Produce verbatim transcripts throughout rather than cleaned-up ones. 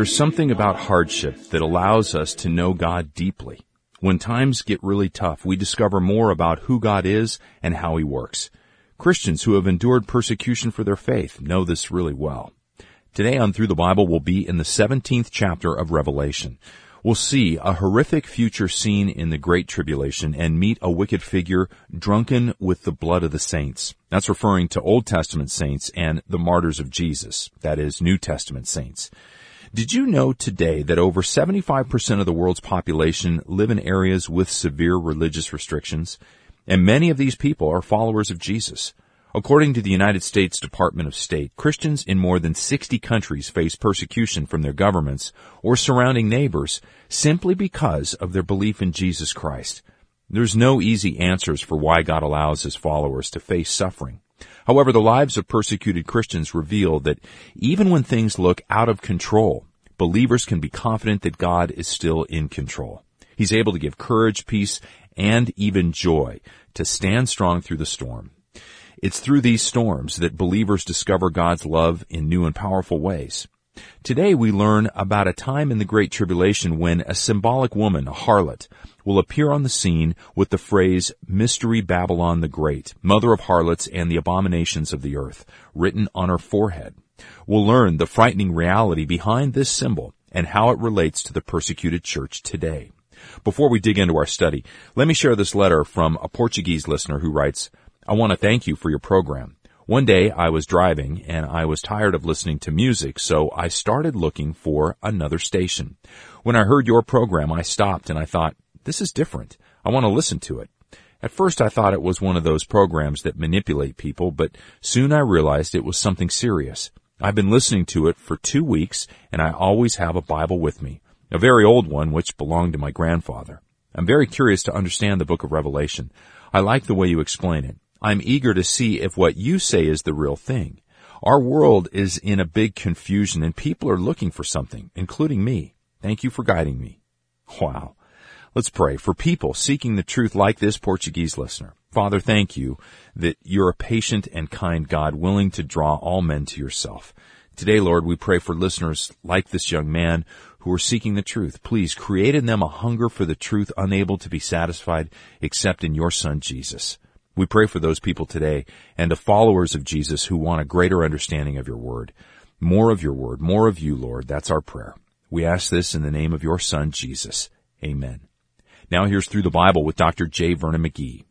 There's something about hardship that allows us to know God deeply. When times get really tough, we discover more about who God is and how He works. Christians who have endured persecution for their faith know this really well. Today on Through the Bible, we'll be in the seventeenth chapter of Revelation. We'll see a horrific future scene in the Great Tribulation and meet a wicked figure drunken with the blood of the saints. That's referring to Old Testament saints and the martyrs of Jesus, that is, New Testament saints. Did you know today that over seventy-five percent of the world's population live in areas with severe religious restrictions? And many of these people are followers of Jesus. According to the United States Department of State, Christians in more than sixty countries face persecution from their governments or surrounding neighbors simply because of their belief in Jesus Christ. There's no easy answers for why God allows His followers to face suffering. However, the lives of persecuted Christians reveal that even when things look out of control, believers can be confident that God is still in control. He's able to give courage, peace, and even joy to stand strong through the storm. It's through these storms that believers discover God's love in new and powerful ways. Today we learn about a time in the Great Tribulation when a symbolic woman, a harlot, will appear on the scene with the phrase, Mystery Babylon the Great, mother of harlots and the abominations of the earth, written on her forehead. We'll learn the frightening reality behind this symbol and how it relates to the persecuted church today. Before we dig into our study, let me share this letter from a Portuguese listener who writes, I want to thank you for your program. One day I was driving and I was tired of listening to music, so I started looking for another station. When I heard your program, I stopped and I thought, this is different. I want to listen to it. At first I thought it was one of those programs that manipulate people, but soon I realized it was something serious. I've been listening to it for two weeks and I always have a Bible with me, a very old one which belonged to my grandfather. I'm very curious to understand the book of Revelation. I like the way you explain it. I'm eager to see if what you say is the real thing. Our world is in a big confusion and people are looking for something, including me. Thank you for guiding me. Wow. Let's pray for people seeking the truth like this Portuguese listener. Father, thank you that you're a patient and kind God willing to draw all men to yourself. Today, Lord, we pray for listeners like this young man who are seeking the truth. Please create in them a hunger for the truth unable to be satisfied except in your Son, Jesus. We pray for those people today and the followers of Jesus who want a greater understanding of your word. More of your word, more of you, Lord. That's our prayer. We ask this in the name of your Son, Jesus. Amen. Now here's Through the Bible with Doctor J. Vernon McGee.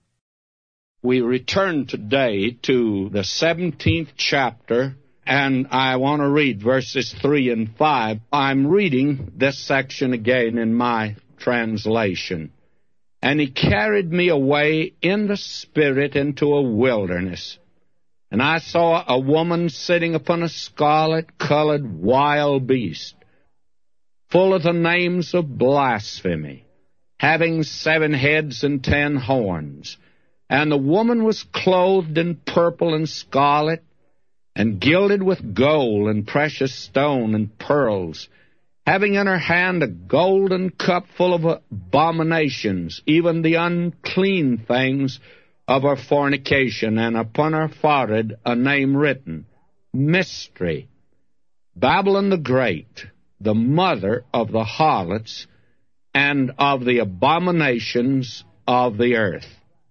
We return today to the seventeenth chapter, and I want to read verses three and five. I'm reading this section again in my translation. And he carried me away in the Spirit into a wilderness. And I saw a woman sitting upon a scarlet-colored wild beast, full of the names of blasphemy, having seven heads and ten horns. And the woman was clothed in purple and scarlet, and gilded with gold and precious stone and pearls, having in her hand a golden cup full of abominations, even the unclean things of her fornication, and upon her forehead a name written, Mystery, Babylon the Great, the mother of the harlots and of the abominations of the earth.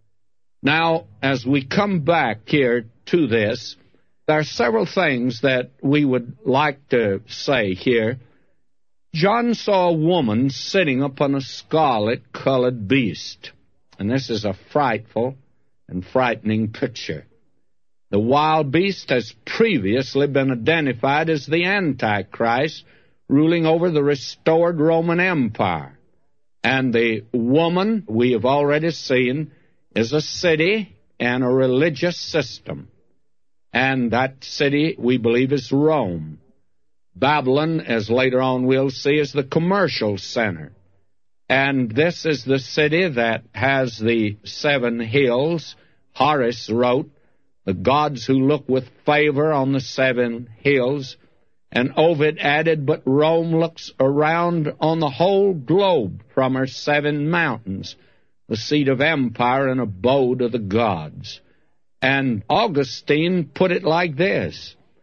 Now, as we come back here to this, there are several things that we would like to say here. John saw a woman sitting upon a scarlet-colored beast, and this is a frightful and frightening picture. The wild beast has previously been identified as the Antichrist, ruling over the restored Roman Empire. And the woman, we have already seen, is a city and a religious system. And that city, we believe, is Rome. Babylon, as later on we'll see, is the commercial center. And this is the city that has the seven hills. Horace wrote, the gods who look with favor on the seven hills. And Ovid added, but Rome looks around on the whole globe from her seven mountains, the seat of empire and abode of the gods. And Augustine put it like this,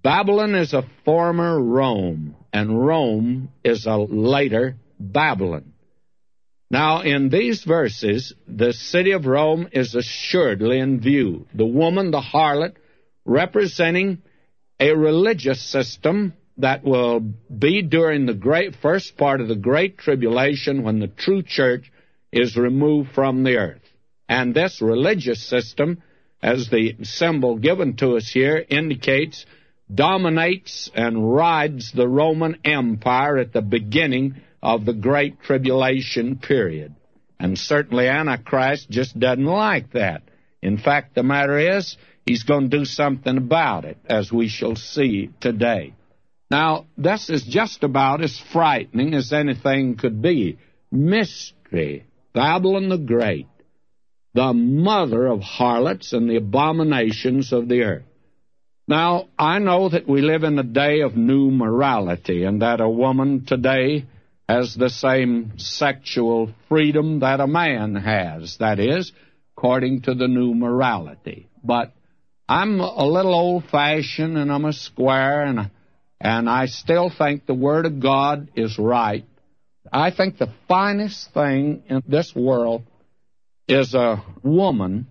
Babylon is a former Rome, and Rome is a later Babylon. Now, in these verses, the city of Rome is assuredly in view. The woman, the harlot, representing a religious system that will be during the great first part of the Great Tribulation when the true church is removed from the earth. And this religious system, as the symbol given to us here indicates, dominates and rides the Roman Empire at the beginning of the Great Tribulation period. And certainly Antichrist just doesn't like that. In fact, the matter is, he's going to do something about it, as we shall see today. Now, this is just about as frightening as anything could be. Mystery, Babylon the Great, the mother of harlots and the abominations of the earth. Now, I know that we live in a day of new morality, and that a woman today has the same sexual freedom that a man has, that is, according to the new morality. But I'm a little old-fashioned, and I'm a square, and, and I still think the Word of God is right. I think the finest thing in this world is a woman,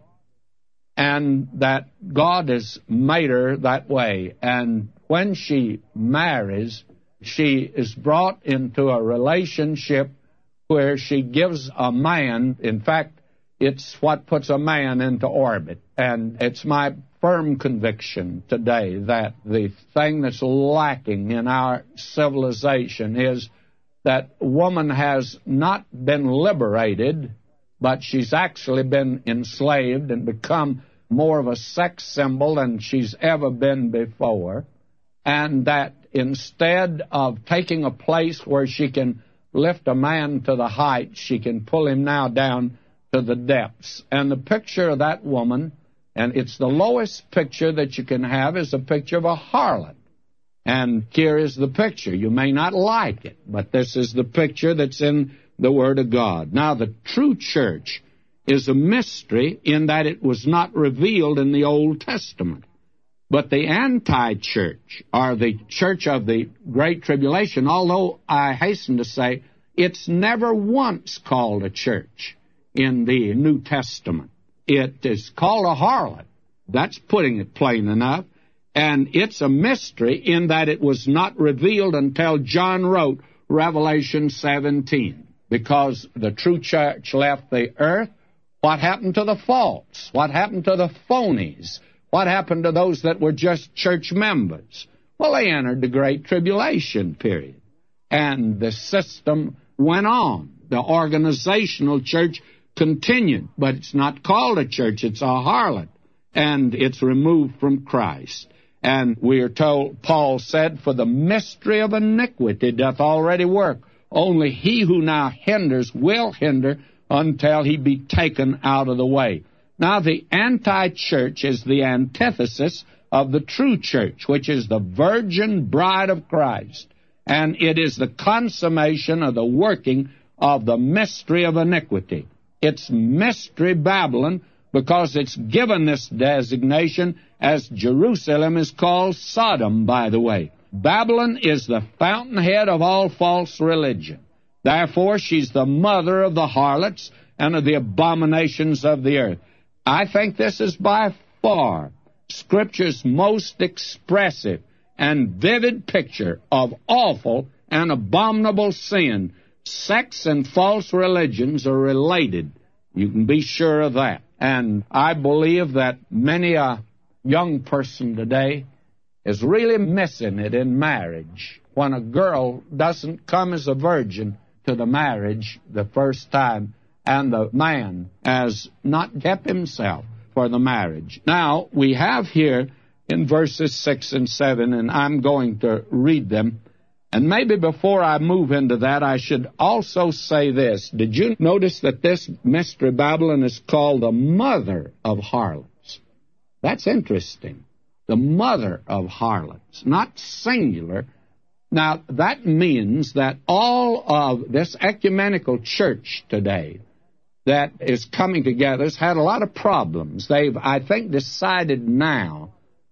and that God has made her that way. And when she marries, she is brought into a relationship where she gives a man, in fact, it's what puts a man into orbit. And it's my firm conviction today that the thing that's lacking in our civilization is that woman has not been liberated, but she's actually been enslaved and become more of a sex symbol than she's ever been before, and that instead of taking a place where she can lift a man to the heights, she can pull him now down to the depths. And the picture of that woman, and it's the lowest picture that you can have, is a picture of a harlot. And here is the picture. You may not like it, but this is the picture that's in the Word of God. Now, the true church is a mystery in that it was not revealed in the Old Testament. But the anti-church, or the church of the Great Tribulation, although I hasten to say it's never once called a church in the New Testament. It is called a harlot. That's putting it plain enough. And it's a mystery in that it was not revealed until John wrote Revelation seventeen. Because the true church left the earth, what happened to the false? What happened to the phonies? What happened to those that were just church members? Well, they entered the Great Tribulation period. And the system went on. The organizational church continued. But it's not called a church. It's a harlot. And it's removed from Christ. And we are told, Paul said, for the mystery of iniquity doth already work. Only he who now hinders will hinder until he be taken out of the way. Now, the anti-church is the antithesis of the true church, which is the virgin bride of Christ. And it is the consummation of the working of the mystery of iniquity. It's Mystery Babylon because it's given this designation as Jerusalem is called Sodom, by the way. Babylon is the fountainhead of all false religion. Therefore, she's the mother of the harlots and of the abominations of the earth. I think this is by far Scripture's most expressive and vivid picture of awful and abominable sin. Sex and false religions are related. You can be sure of that. And I believe that many a young person today is really missing it in marriage when a girl doesn't come as a virgin to the marriage the first time, and the man has not kept himself for the marriage. Now, we have here in verses six and seven, and I'm going to read them. And maybe before I move into that, I should also say this. Did you notice that this Mystery Babylon is called the mother of harlots? That's interesting. The mother of harlots, not singular. Now, that means that all of this ecumenical church today that is coming together has had a lot of problems. They've, I think, decided now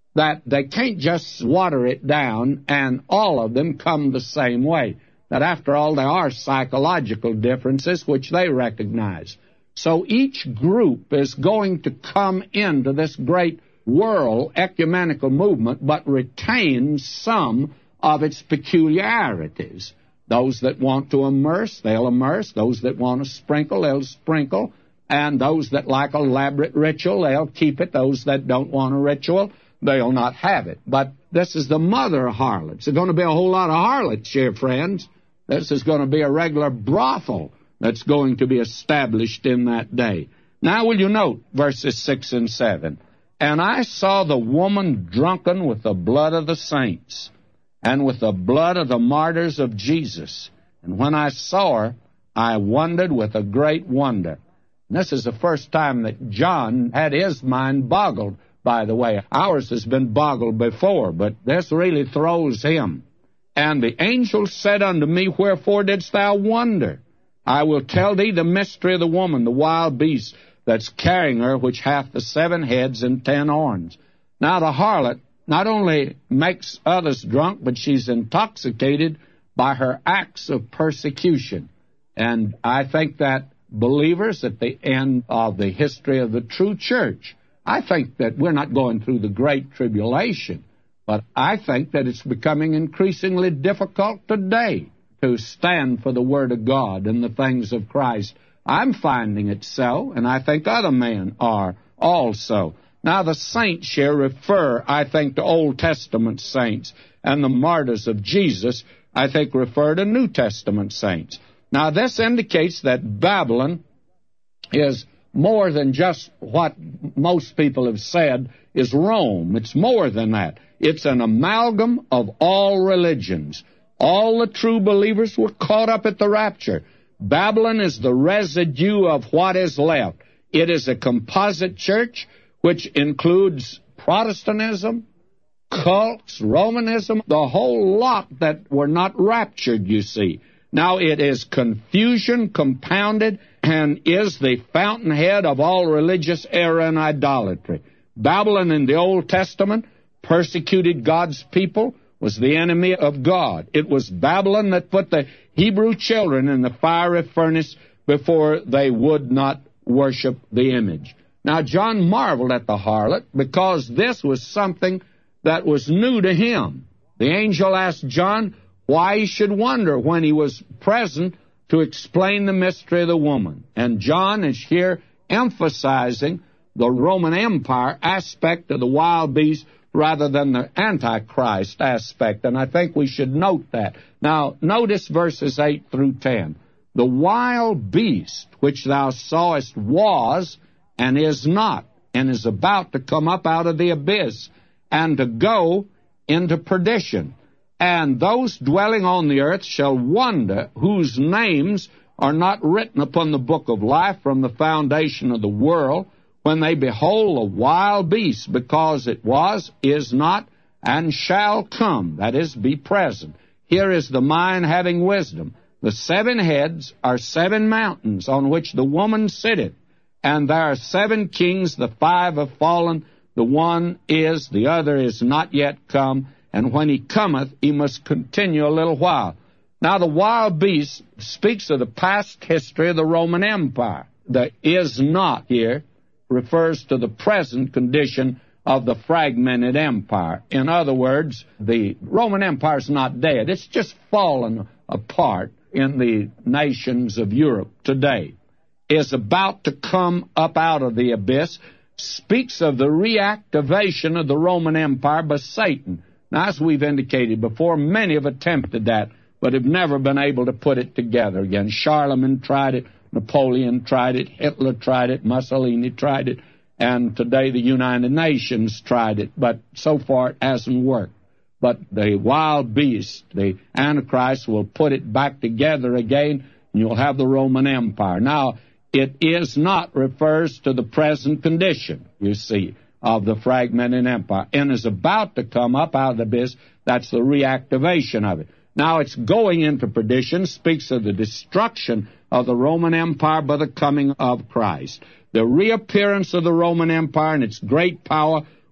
that they can't just water it down and all of them come the same way. That after all, there are psychological differences which they recognize. So each group is going to come into this great world ecumenical movement, but retain some of its peculiarities. Those that want to immerse, they'll immerse. Those that want to sprinkle, they'll sprinkle. And those that like elaborate ritual, they'll keep it. Those that don't want a ritual, they'll not have it. But this is the mother of harlots. There's going to be a whole lot of harlots here, friends. This is going to be a regular brothel that's going to be established in that day. Now will you note verses six and seven. And I saw the woman drunken with the blood of the saints, and with the blood of the martyrs of Jesus. And when I saw her, I wondered with a great wonder. And this is the first time that John had his mind boggled, by the way. Ours has been boggled before, but this really throws him. And the angel said unto me, Wherefore didst thou wonder? I will tell thee the mystery of the woman, the wild beast that's carrying her, which hath the seven heads and ten horns. Now the harlot not only makes others drunk, but she's intoxicated by her acts of persecution. And I think that believers at the end of the history of the true church, I think that we're not going through the Great Tribulation, but I think that it's becoming increasingly difficult today to stand for the Word of God and the things of Christ. I'm finding it so, and I think other men are also. Now, the saints here refer, I think, to Old Testament saints, and the martyrs of Jesus, I think, refer to New Testament saints. Now, this indicates that Babylon is more than just what most people have said is Rome. It's more than that. It's an amalgam of all religions. All the true believers were caught up at the rapture. Babylon is the residue of what is left. It is a composite church which includes Protestantism, cults, Romanism, the whole lot that were not raptured, you see. Now it is confusion compounded and is the fountainhead of all religious error and idolatry. Babylon in the Old Testament persecuted God's people, was the enemy of God. It was Babylon that put the Hebrew children in the fiery furnace before they would not worship the image. Now, John marveled at the harlot because this was something that was new to him. The angel asked John why he should wonder when he was present to explain the mystery of the woman. And John is here emphasizing the Roman Empire aspect of the wild beast rather than the Antichrist aspect, and I think we should note that. Now, notice verses eight through ten. The wild beast which thou sawest was and is not, and is about to come up out of the abyss, and to go into perdition. And those dwelling on the earth shall wonder, whose names are not written upon the book of life from the foundation of the world, when they behold a wild beast, because it was, is not, and shall come, that is, be present. Here is the mind having wisdom. The seven heads are seven mountains on which the woman sitteth, and there are seven kings, the five have fallen, the one is, the other is not yet come, and when he cometh, he must continue a little while. Now the wild beast speaks of the past history of the Roman Empire. The is not here refers to the present condition of the fragmented empire. In other words, the Roman Empire is not dead. It's just fallen apart in the nations of Europe today. Is about to come up out of the abyss, speaks of the reactivation of the Roman Empire by Satan. Now, as we've indicated before, many have attempted that, but have never been able to put it together again. Charlemagne tried it. Napoleon tried it, Hitler tried it, Mussolini tried it, and today the United Nations tried it, but so far it hasn't worked. But the wild beast, the Antichrist, will put it back together again, and you'll have the Roman Empire. Now, it is not refers to the present condition, you see, of the fragmented empire, and is about to come up out of the abyss. That's the reactivation of it. Now, it's going into perdition, speaks of the destruction of the Roman Empire by the coming of Christ. The reappearance of the Roman Empire and its great power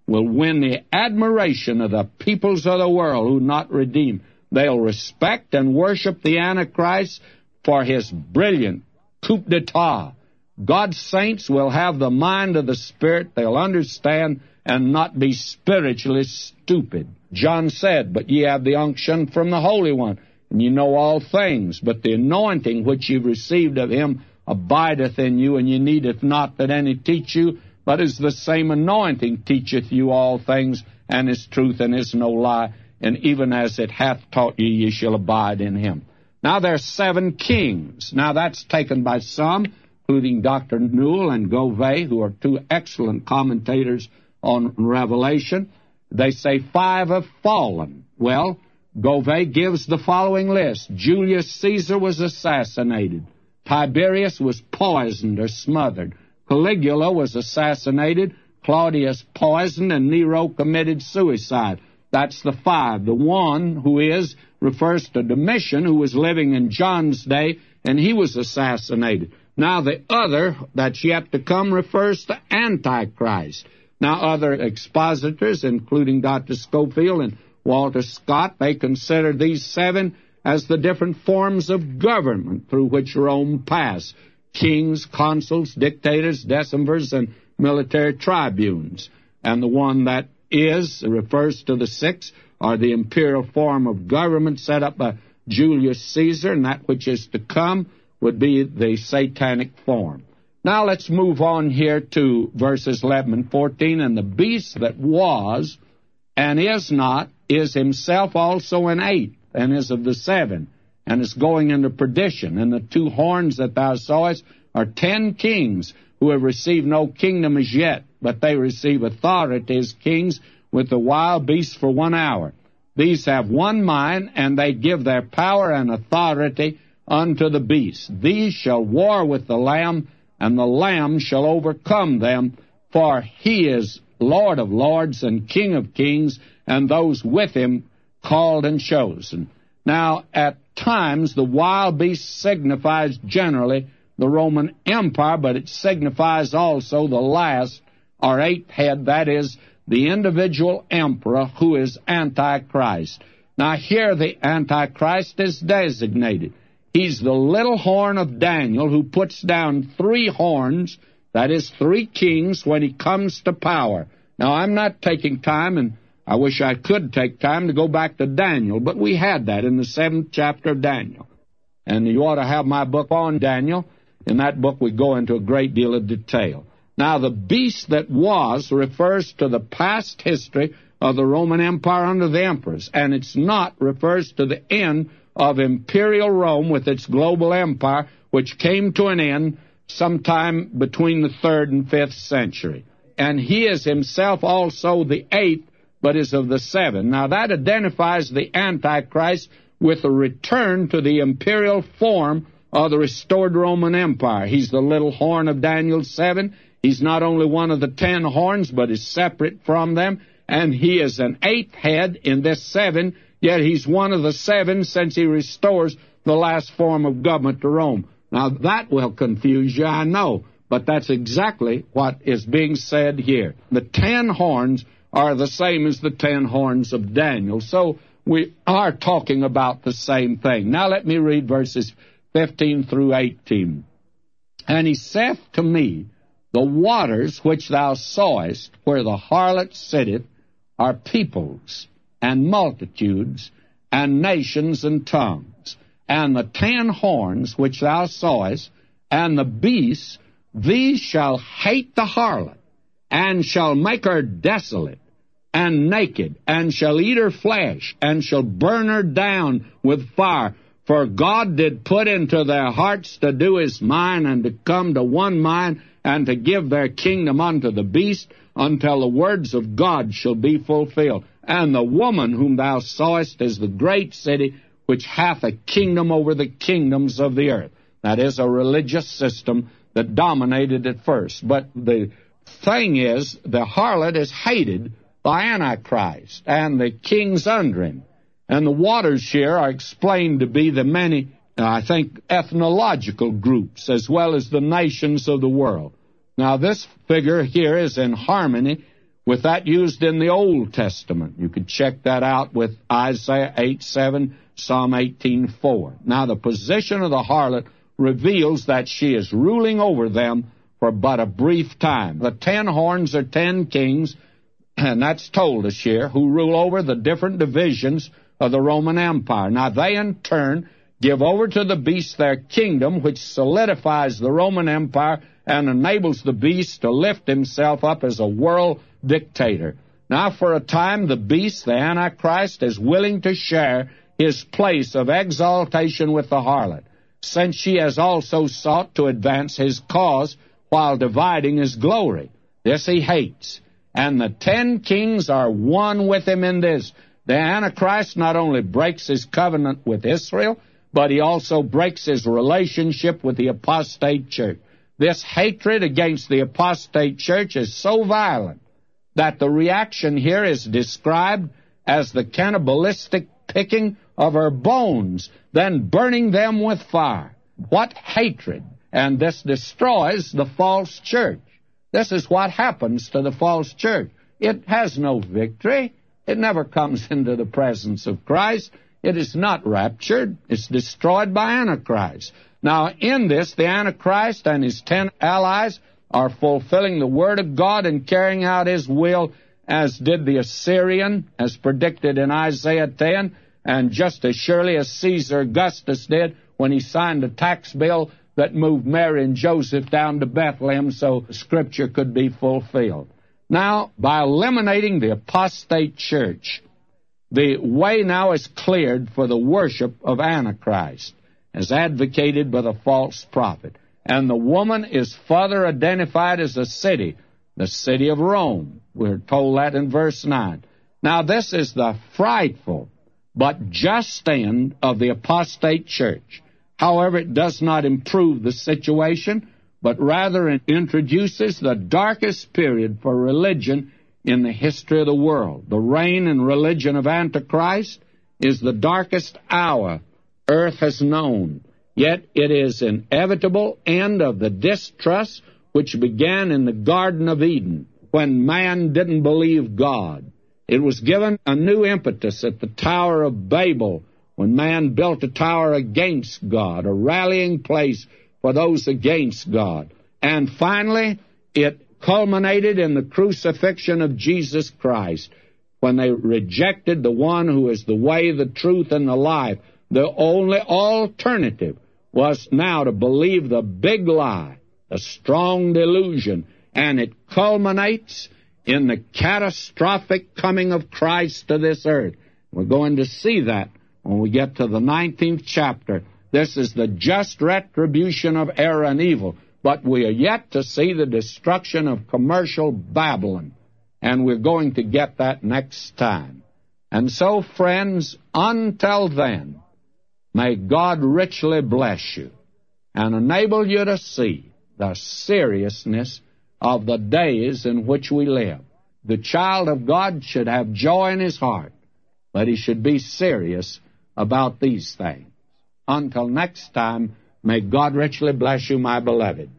will win the admiration of the peoples of the world who not redeemed. They'll respect and worship the Antichrist for his brilliant coup d'etat. God's saints will have the mind of the Spirit. They'll understand and not be spiritually stupid. John said, "But ye have the unction from the Holy One, and ye know all things. But the anointing which ye received of him abideth in you, and ye needeth not that any teach you, but is the same anointing teacheth you all things, and is truth, and is no lie. And even as it hath taught you, ye shall abide in him." Now there are seven kings. Now that's taken by some, including Doctor Newell and Govey, who are two excellent commentators on Revelation. They say five have fallen. Well, Govey gives the following list. Julius Caesar was assassinated. Tiberius was poisoned or smothered. Caligula was assassinated. Claudius poisoned, and Nero committed suicide. That's the five. The one who is refers to Domitian, who was living in John's day, and he was assassinated. Now the other that's yet to come refers to Antichrist. Now other expositors, including Doctor Scofield and Walter Scott, they consider these seven as the different forms of government through which Rome passed: kings, consuls, dictators, decemvirs, and military tribunes. And the one that is refers to the six, or the imperial form of government set up by Julius Caesar, and that which is to come would be the satanic form. Now let's move on here to verses eleven and fourteen. "And the beast that was and is not is himself also an eighth, and is of the seven, and is going into perdition. And the two horns that thou sawest are ten kings, who have received no kingdom as yet, but they receive authority as kings with the wild beasts for one hour. These have one mind, and they give their power and authority unto the beast. These shall war with the Lamb, and the Lamb shall overcome them, for he is Lord of lords and King of kings, and those with him called and chosen." Now, at times, the wild beast signifies generally the Roman Empire, but it signifies also the last or eighth head, that is, the individual emperor who is Antichrist. Now here the Antichrist is designated. He's the little horn of Daniel who puts down three horns, that is, three kings, when he comes to power. Now I'm not taking time, and I wish I could take time to go back to Daniel, but we had that in the seventh chapter of Daniel. And you ought to have my book on Daniel. In that book we go into a great deal of detail. Now the beast that was refers to the past history of the Roman Empire under the emperors, and it's not refers to the end of imperial Rome with its global empire, which came to an end sometime between the third and fifth century. And he is himself also the eighth, but is of the seven. Now that identifies the Antichrist with a return to the imperial form of the restored Roman Empire. He's the little horn of Daniel seven. He's not only one of the ten horns, but is separate from them, and he is an eighth head in this seven, yet he's one of the seven since he restores the last form of government to Rome. Now that will confuse you, I know, but that's exactly what is being said here. The ten horns are the same as the ten horns of Daniel, so we are talking about the same thing. Now let me read verses fifteen through eighteen. "And he saith to me, The waters which thou sawest, where the harlot sitteth, are peoples, and multitudes, and nations, and tongues. And the ten horns which thou sawest, and the beasts, these shall hate the harlot, and shall make her desolate, and naked, and shall eat her flesh, and shall burn her down with fire. For God did put into their hearts to do his mind, and to come to one mind, and to give their kingdom unto the beast, until the words of God shall be fulfilled. And the woman whom thou sawest is the great city, which hath a kingdom over the kingdoms of the earth." That is a religious system that dominated at first. But the thing is, the harlot is hated by Antichrist and the kings under him. And the waters here are explained to be the many, uh, I think, ethnological groups, as well as the nations of the world. Now, this figure here is in harmony with that used in the Old Testament. You could check that out with Isaiah eight seven, Psalm eighteen four. Now, the position of the harlot reveals that she is ruling over them for but a brief time. The ten horns are ten kings, and that's told us here, who rule over the different divisions of the Roman Empire. Now, they in turn give over to the beast their kingdom, which solidifies the Roman Empire and enables the beast to lift himself up as a world dictator. Now, for a time, the beast, the Antichrist, is willing to share his place of exaltation with the harlot, since she has also sought to advance his cause while dividing his glory. This he hates. And the ten kings are one with him in this. The Antichrist not only breaks his covenant with Israel, but he also breaks his relationship with the apostate church. This hatred against the apostate church is so violent that the reaction here is described as the cannibalistic picking of her bones, then burning them with fire. What hatred! And this destroys the false church. This is what happens to the false church. It has no victory. It never comes into the presence of Christ. It is not raptured. It's destroyed by Antichrist. Now, in this, the Antichrist and his ten allies are fulfilling the Word of God and carrying out his will, as did the Assyrian, as predicted in Isaiah ten, and just as surely as Caesar Augustus did when he signed a tax bill that moved Mary and Joseph down to Bethlehem so Scripture could be fulfilled. Now, by eliminating the apostate church, the way now is cleared for the worship of Antichrist, as advocated by the false prophet. And the woman is further identified as a city, the city of Rome. We're told that in verse nine. Now, this is the frightful but just end of the apostate church. However, it does not improve the situation, but rather it introduces the darkest period for religion in the history of the world. The reign and religion of Antichrist is the darkest hour earth has known. Yet it is an inevitable end of the distrust which began in the Garden of Eden when man didn't believe God. It was given a new impetus at the Tower of Babel when man built a tower against God, a rallying place for those against God. And finally, it culminated in the crucifixion of Jesus Christ when they rejected the one who is the way, the truth, and the life. The only alternative was now to believe the big lie, the strong delusion, and it culminates in the catastrophic coming of Christ to this earth. We're going to see that when we get to the nineteenth chapter. This is the just retribution of error and evil. But we are yet to see the destruction of commercial Babylon. And we're going to get that next time. And so, friends, until then, may God richly bless you and enable you to see the seriousness of the days in which we live. The child of God should have joy in his heart, but he should be serious about these things. Until next time, may God richly bless you, my beloved.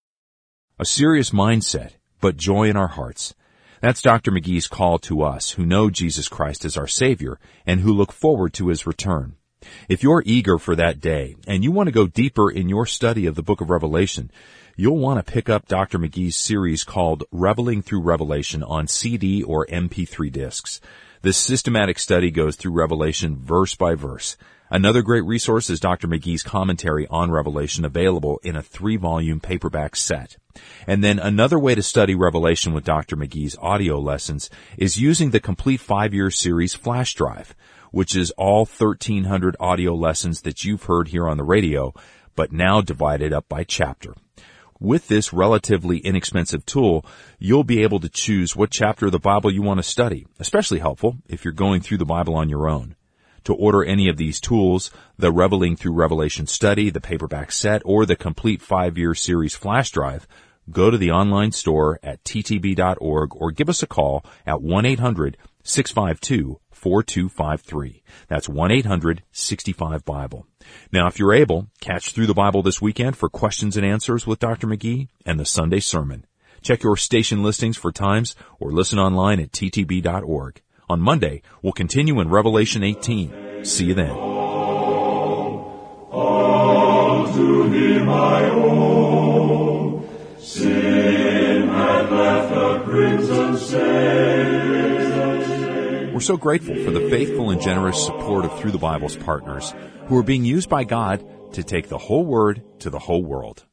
A serious mindset, but joy in our hearts. That's Doctor McGee's call to us who know Jesus Christ as our Savior and who look forward to His return. If you're eager for that day and you want to go deeper in your study of the book of Revelation, you'll want to pick up Doctor McGee's series called Reveling Through Revelation on C D or M P three discs. This systematic study goes through Revelation verse by verse. Another great resource is Doctor McGee's commentary on Revelation, available in a three-volume paperback set. And then another way to study Revelation with Doctor McGee's audio lessons is using the complete five-year series flash drive, which is all thirteen hundred audio lessons that you've heard here on the radio, but now divided up by chapter. With this relatively inexpensive tool, you'll be able to choose what chapter of the Bible you want to study, especially helpful if you're going through the Bible on your own. To order any of these tools, the Reveling Through Revelation study, the paperback set, or the complete five-year series flash drive, go to the online store at t t b dot org or give us a call at one eight hundred six five two four two five three. That's one eight hundred six five Bible. Now, if you're able, catch Through the Bible this weekend for questions and answers with Doctor McGee and the Sunday sermon. Check your station listings for times or listen online at t t b dot org. On Monday, we'll continue in Revelation eighteen. See you then. All to him I owe. Sin had left a crimson stain. We're so grateful for the faithful and generous support of Through the Bible's partners who are being used by God to take the whole Word to the whole world.